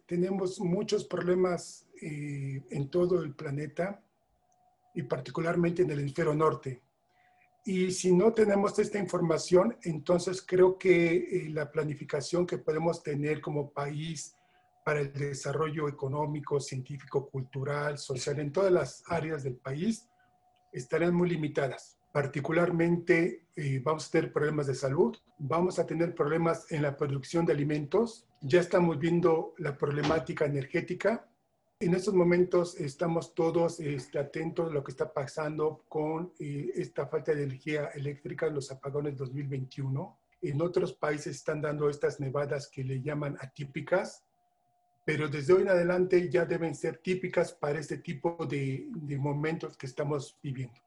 tenemos muchos problemas en todo el planeta y particularmente en el hemisferio norte. Y si no tenemos esta información, entonces creo que la planificación que podemos tener como país para el desarrollo económico, científico, cultural, social, en todas las áreas del país, estarán muy limitadas. Particularmente vamos a tener problemas de salud, vamos a tener problemas en la producción de alimentos, ya estamos viendo la problemática energética. En estos momentos estamos todos atentos a lo que está pasando con esta falta de energía eléctrica en los apagones 2021. En otros países están dando estas nevadas que le llaman atípicas, pero desde hoy en adelante ya deben ser típicas para este tipo de momentos que estamos viviendo.